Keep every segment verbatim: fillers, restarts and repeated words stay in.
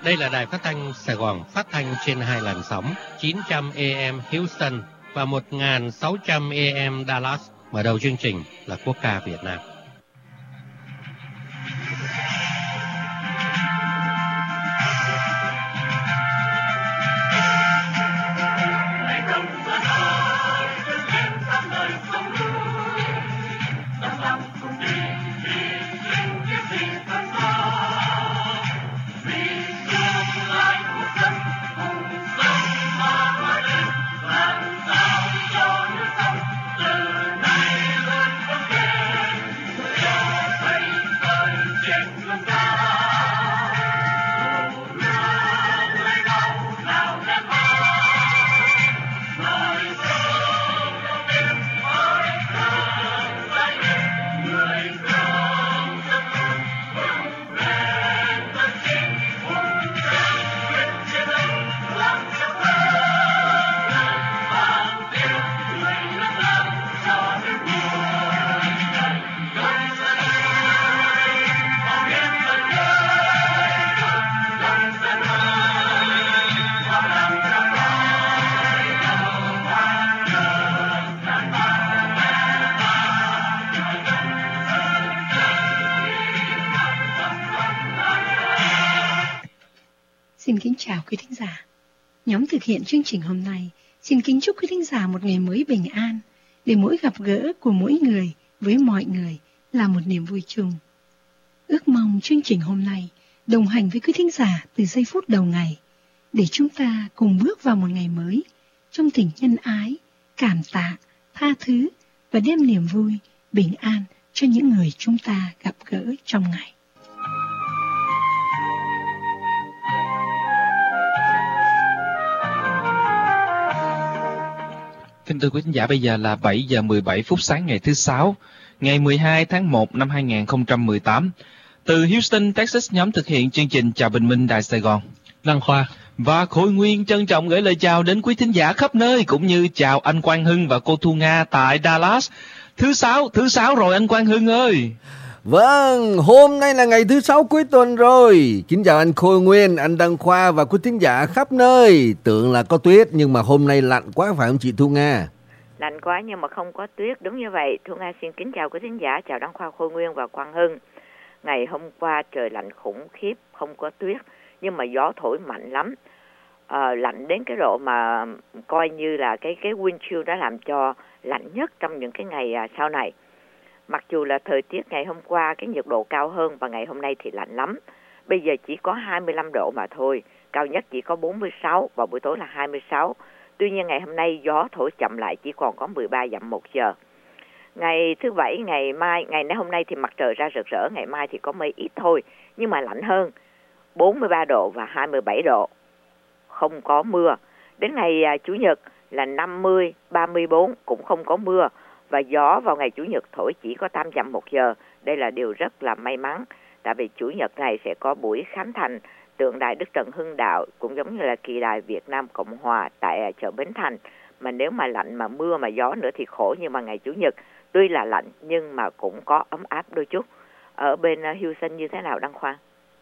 Đây là đài phát thanh Sài Gòn, phát thanh trên hai làn sóng chín trăm A M Houston và một nghìn sáu trăm A M Dallas. Mở đầu chương trình là quốc ca Việt Nam. Xin kính chào quý thính giả. Nhóm thực hiện chương trình hôm nay xin kính chúc quý thính giả một ngày mới bình an, để mỗi gặp gỡ của mỗi người với mọi người là một niềm vui chung. Ước mong chương trình hôm nay đồng hành với quý thính giả từ giây phút đầu ngày, để chúng ta cùng bước vào một ngày mới trong tình nhân ái, cảm tạ, tha thứ và đem niềm vui, bình an cho những người chúng ta gặp gỡ trong ngày. Kính thưa quý khán giả, bây giờ là bảy giờ mười bảy phút sáng ngày thứ Sáu, ngày mười hai tháng một năm hai nghìn không trăm mười tám. Từ Houston, Texas, nhóm thực hiện chương trình Chào Bình Minh Đài Sài Gòn, Đăng Khoa và Khôi Nguyên trân trọng gửi lời chào đến quý thính giả khắp nơi, cũng như chào anh Quang Hưng và cô Thu Nga tại Dallas. Thứ Sáu, thứ Sáu rồi anh Quang Hưng ơi. Vâng, hôm nay là ngày thứ Sáu cuối tuần rồi. Kính chào anh Khôi Nguyên, anh Đăng Khoa và quý thính giả khắp nơi. Tưởng là có tuyết nhưng mà hôm nay lạnh quá phải không chị Thu Nga? Lạnh quá nhưng mà không có tuyết, đúng như vậy. Thu Nga xin kính chào quý thính giả, chào Đăng Khoa, Khôi Nguyên và Quang Hưng. Ngày hôm qua trời lạnh khủng khiếp, không có tuyết, nhưng mà gió thổi mạnh lắm. À, lạnh đến cái độ mà coi như là cái cái wind chill đã làm cho lạnh nhất trong những cái ngày à, sau này. Mặc dù là thời tiết ngày hôm qua cái nhiệt độ cao hơn và ngày hôm nay thì lạnh lắm. Bây giờ chỉ có hai mươi lăm độ mà thôi, cao nhất chỉ có bốn mươi sáu, vào buổi tối là hai mươi sáu. Tuy nhiên ngày hôm nay gió thổi chậm lại, chỉ còn có mười ba dặm một giờ. Ngày thứ Bảy, ngày mai, ngày hôm nay thì mặt trời ra rực rỡ, ngày mai thì có mây ít thôi, nhưng mà lạnh hơn, bốn mươi ba độ và hai mươi bảy độ, không có mưa. Đến ngày à, Chủ nhật là năm mươi, ba mươi bốn, cũng không có mưa. Và gió vào ngày Chủ nhật thổi chỉ có tám dặm một giờ. Đây là điều rất là may mắn, tại vì Chủ nhật này sẽ có buổi khánh thành tượng đài Đức Trần Hưng Đạo, cũng giống như là kỳ đài Việt Nam Cộng Hòa tại chợ Bến Thành. Mà nếu mà lạnh mà mưa mà gió nữa thì khổ, nhưng mà ngày Chủ nhật tuy là lạnh nhưng mà cũng có ấm áp đôi chút. Ở bên Houston như thế nào Đăng Khoa?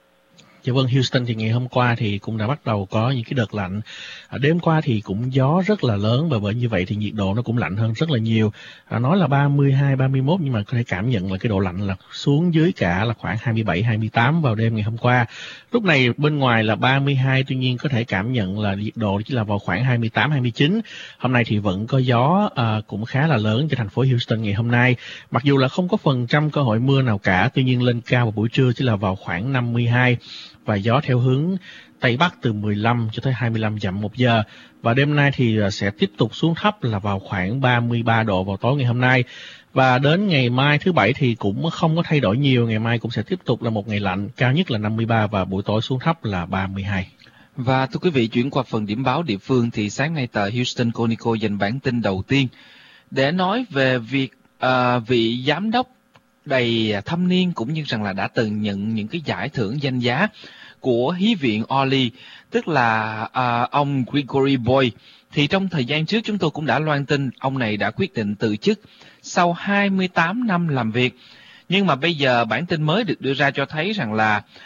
Dạ vâng, Houston thì ngày hôm qua thì cũng đã bắt đầu có những cái đợt lạnh. À, đêm qua thì cũng gió rất là lớn, và bởi như vậy thì nhiệt độ nó cũng lạnh hơn rất là nhiều. À, nói là ba mươi hai, ba mươi mốt, nhưng mà có thể cảm nhận là cái độ lạnh là xuống dưới cả là khoảng hai mươi bảy, hai mươi tám vào đêm ngày hôm qua. Lúc này bên ngoài là ba mươi hai, tuy nhiên có thể cảm nhận là nhiệt độ chỉ là vào khoảng hai mươi tám, hai mươi chín. Hôm nay thì vẫn có gió à, cũng khá là lớn cho thành phố Houston ngày hôm nay. Mặc dù là không có phần trăm cơ hội mưa nào cả, tuy nhiên lên cao vào buổi trưa chỉ là vào khoảng năm mươi hai. Và gió theo hướng Tây Bắc từ mười lăm cho tới hai mươi lăm dặm một giờ. Và đêm nay thì sẽ tiếp tục xuống thấp là vào khoảng ba mươi ba độ vào tối ngày hôm nay. Và đến ngày mai thứ Bảy thì cũng không có thay đổi nhiều. Ngày mai cũng sẽ tiếp tục là một ngày lạnh, cao nhất là năm mươi ba và buổi tối xuống thấp là ba mươi hai. Và thưa quý vị, chuyển qua phần điểm báo địa phương thì sáng nay tờ Houston Chronicle dành bản tin đầu tiên để nói về việc uh, vị giám đốc đầy thâm niên cũng như rằng là đã từng nhận những cái giải thưởng danh giá của Hí viện Orly, tức là uh, ông Gregory Boyd. Thì trong thời gian trước chúng tôi cũng đã loan tin ông này đã quyết định từ chức sau hai mươi tám năm làm việc. Nhưng mà bây giờ bản tin mới được đưa ra cho thấy rằng là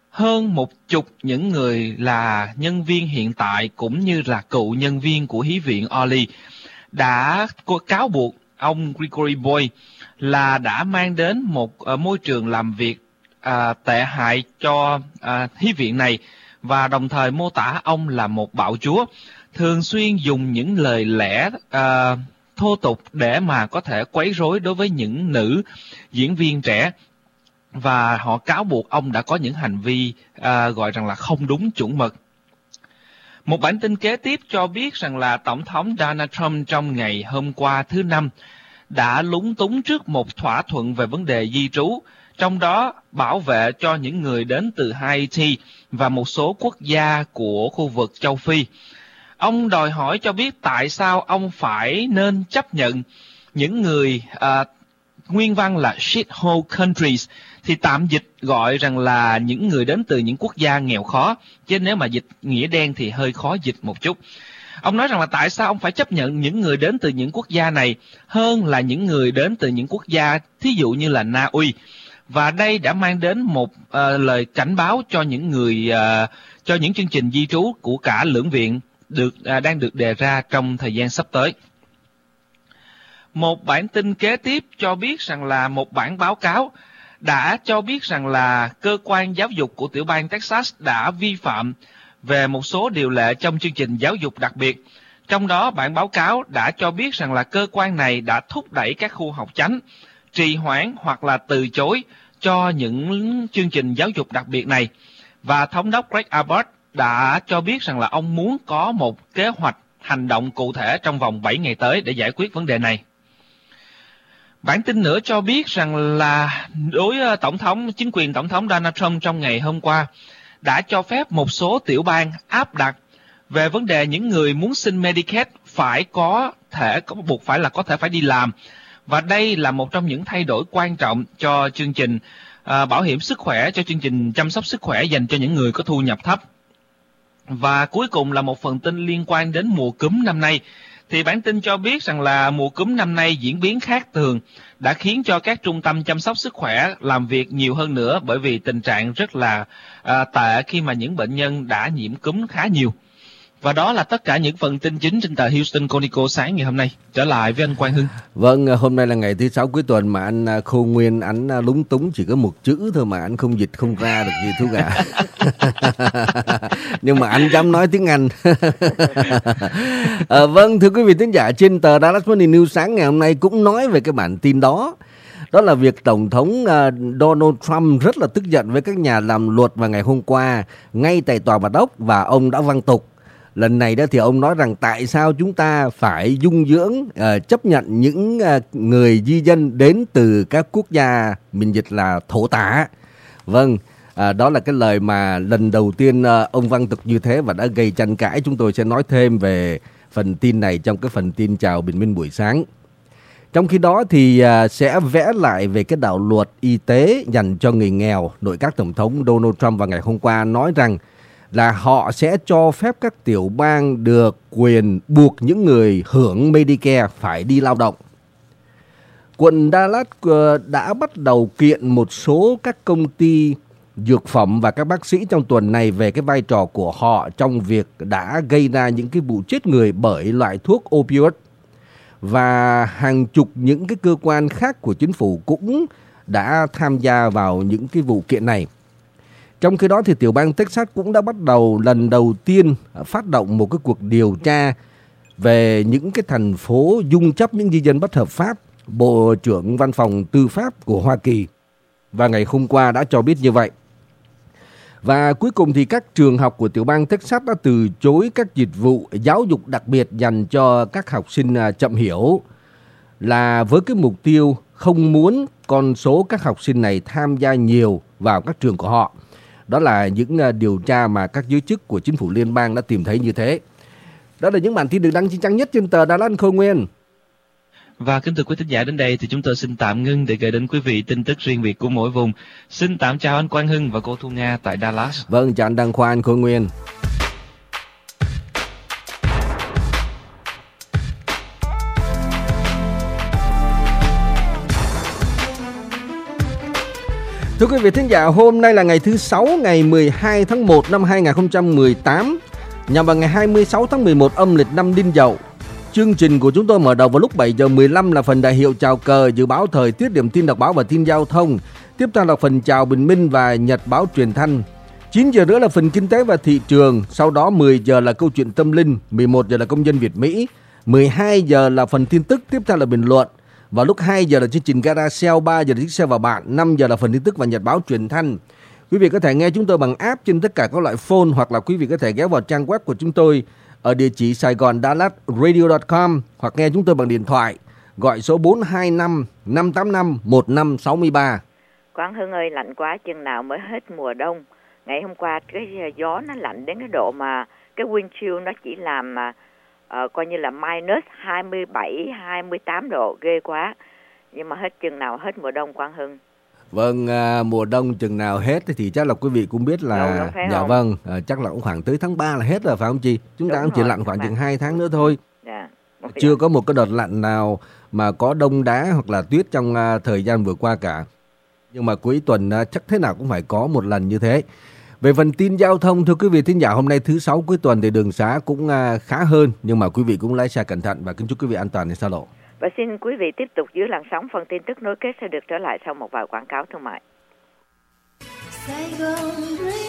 hơn một chục những người là nhân viên hiện tại cũng như là cựu nhân viên của Hí viện Orly đã cáo buộc ông Gregory Boyd là đã mang đến một uh, môi trường làm việc uh, tệ hại cho uh, Hí viện này, và đồng thời mô tả ông là một bạo chúa, thường xuyên dùng những lời lẽ uh, thô tục để mà có thể quấy rối đối với những nữ diễn viên trẻ. Và họ cáo buộc ông đã có những hành vi uh, gọi rằng là không đúng chuẩn mực. Một bản tin kế tiếp cho biết rằng là Tổng thống Donald Trump trong ngày hôm qua thứ Năm đã lúng túng trước một thỏa thuận về vấn đề di trú, trong đó bảo vệ cho những người đến từ Haiti và một số quốc gia của khu vực châu Phi. Ông đòi hỏi cho biết tại sao ông phải nên chấp nhận những người uh, nguyên văn là shithole countries, thì tạm dịch gọi rằng là những người đến từ những quốc gia nghèo khó, chứ nếu mà dịch nghĩa đen thì hơi khó dịch một chút. Ông nói rằng là tại sao ông phải chấp nhận những người đến từ những quốc gia này hơn là những người đến từ những quốc gia thí dụ như là Na Uy. Và đây đã mang đến một uh, lời cảnh báo cho những người uh, cho những chương trình di trú của cả lưỡng viện được uh, đang được đề ra trong thời gian sắp tới. Một bản tin kế tiếp cho biết rằng là một bản báo cáo đã cho biết rằng là cơ quan giáo dục của tiểu bang Texas đã vi phạm về một số điều lệ trong chương trình giáo dục đặc biệt. Trong đó, bản báo cáo đã cho biết rằng là cơ quan này đã thúc đẩy các khu học chánh, trì hoãn hoặc là từ chối cho những chương trình giáo dục đặc biệt này. Và Thống đốc Greg Abbott đã cho biết rằng là ông muốn có một kế hoạch hành động cụ thể trong vòng bảy ngày tới để giải quyết vấn đề này. Bản tin nữa cho biết rằng là đối tổng thống chính quyền tổng thống Donald Trump trong ngày hôm qua đã cho phép một số tiểu bang áp đặt về vấn đề những người muốn xin Medicaid phải có thể có buộc phải là có thể phải đi làm, và đây là một trong những thay đổi quan trọng cho chương trình uh, bảo hiểm sức khỏe, cho chương trình chăm sóc sức khỏe dành cho những người có thu nhập thấp. Và cuối cùng là một phần tin liên quan đến mùa cúm năm nay. Thì bản tin cho biết rằng là mùa cúm năm nay diễn biến khác thường đã khiến cho các trung tâm chăm sóc sức khỏe làm việc nhiều hơn nữa, bởi vì tình trạng rất là à, tệ khi mà những bệnh nhân đã nhiễm cúm khá nhiều. Và đó là tất cả những phần tin chính trên tờ Houston Chronicle sáng ngày hôm nay. Trở lại với anh Quang Hưng. Vâng, hôm nay là ngày thứ sáu cuối tuần mà anh Khôi Nguyên anh lúng túng chỉ có một chữ thôi mà anh không dịch không ra được gì thú gà. Nhưng mà anh dám nói tiếng Anh. à, vâng, thưa quý vị thính giả, trên tờ Dallas Morning News sáng ngày hôm nay cũng nói về cái bản tin đó. Đó là việc Tổng thống Donald Trump rất là tức giận với các nhà làm luật vào ngày hôm qua ngay tại Tòa Bạch Ốc, và ông đã văng tục. Lần này đó thì ông nói rằng tại sao chúng ta phải dung dưỡng uh, chấp nhận những uh, người di dân đến từ các quốc gia mình dịch là thổ tả. Vâng, uh, đó là cái lời mà lần đầu tiên uh, ông văng tục như thế và đã gây tranh cãi. Chúng tôi sẽ nói thêm về phần tin này trong cái phần tin chào bình minh buổi sáng. Trong khi đó thì uh, sẽ vẽ lại về cái đạo luật y tế dành cho người nghèo. Nội các Tổng thống Donald Trump vào ngày hôm qua nói rằng là họ sẽ cho phép các tiểu bang được quyền buộc những người hưởng Medicare phải đi lao động. Quận Dallas đã bắt đầu kiện một số các công ty dược phẩm và các bác sĩ trong tuần này về cái vai trò của họ trong việc đã gây ra những cái vụ chết người bởi loại thuốc opioid. Và hàng chục những cái cơ quan khác của chính phủ cũng đã tham gia vào những cái vụ kiện này. Trong khi đó thì tiểu bang Texas cũng đã bắt đầu lần đầu tiên phát động một cái cuộc điều tra về những cái thành phố dung chấp những di dân bất hợp pháp. Bộ trưởng Văn phòng Tư pháp của Hoa Kỳ và ngày hôm qua đã cho biết như vậy. Và cuối cùng thì các trường học của tiểu bang Texas đã từ chối các dịch vụ giáo dục đặc biệt dành cho các học sinh chậm hiểu, là với cái mục tiêu không muốn con số các học sinh này tham gia nhiều vào các trường của họ. Đó là những điều tra mà các giới chức của chính phủ liên bang đã tìm thấy như thế. Đó là những bản tin được đăng trên trang nhất trên tờ Dallas Khôi Nguyên. Và kính thưa quý thính giả, đến đây thì chúng tôi xin tạm ngưng để gửi đến quý vị tin tức riêng biệt của mỗi vùng. Xin tạm chào anh Quang Hưng và cô Thu Nga tại Dallas. Vâng, chào anh Đăng Khoa, anh Khôi Nguyên. Thưa quý vị thính giả, hôm nay là ngày thứ sáu, ngày mười hai tháng một năm hai nghìn không trăm mười tám, nhằm vào ngày hai mươi sáu tháng mười một âm lịch năm Đinh Dậu. Chương trình của chúng tôi mở đầu vào lúc bảy giờ mười lăm là phần đại hiệu chào cờ, dự báo thời tiết, điểm tin đọc báo và tin giao thông. Tiếp theo là phần chào bình minh và nhật báo truyền thanh. chín giờ nữa là phần kinh tế và thị trường, sau đó mười giờ là câu chuyện tâm linh, mười một giờ là công dân Việt Mỹ, mười hai giờ là phần tin tức, tiếp theo là bình luận. Vào lúc hai giờ là chương trình Gara Sale, ba giờ là chiếc xe và bạn, năm giờ là phần tin tức và nhật báo truyền thanh. Quý vị có thể nghe chúng tôi bằng app trên tất cả các loại phone, hoặc là quý vị có thể ghé vào trang web của chúng tôi ở địa chỉ saigon dallas radio chấm com, hoặc nghe chúng tôi bằng điện thoại gọi số bốn hai năm năm tám năm một năm sáu ba. Quang Hưng ơi, lạnh quá, chừng nào mới hết mùa đông? Ngày hôm qua cái gió nó lạnh đến cái độ mà cái wind chill nó chỉ làm mà uh, coi như là minus hai mươi bảy, hai mươi tám độ, ghê quá. Nhưng mà hết chừng nào hết mùa đông Quang Hưng? Vâng, à, mùa đông chừng nào hết thì chắc là quý vị cũng biết là Đâu, dạ không? vâng, à, chắc là cũng khoảng tới tháng ba là hết rồi phải không chị? Chúng Đúng ta cũng chỉ rồi, lặn khoảng bạn. chừng hai tháng nữa thôi. Dạ. Chưa có một cái đợt lạnh nào mà có đông đá hoặc là tuyết trong uh, thời gian vừa qua cả. Nhưng mà cuối tuần uh, chắc thế nào cũng phải có một lần như thế. Về phần tin giao thông, thưa quý vị thính giả, hôm nay thứ sáu cuối tuần thì đường xá cũng uh, khá hơn, nhưng mà quý vị cũng lái xe cẩn thận và kính chúc quý vị an toàn trên xa lộ. Và xin quý vị tiếp tục giữ làn sóng, phần tin tức nối kết sẽ được trở lại sau một vài quảng cáo thương mại.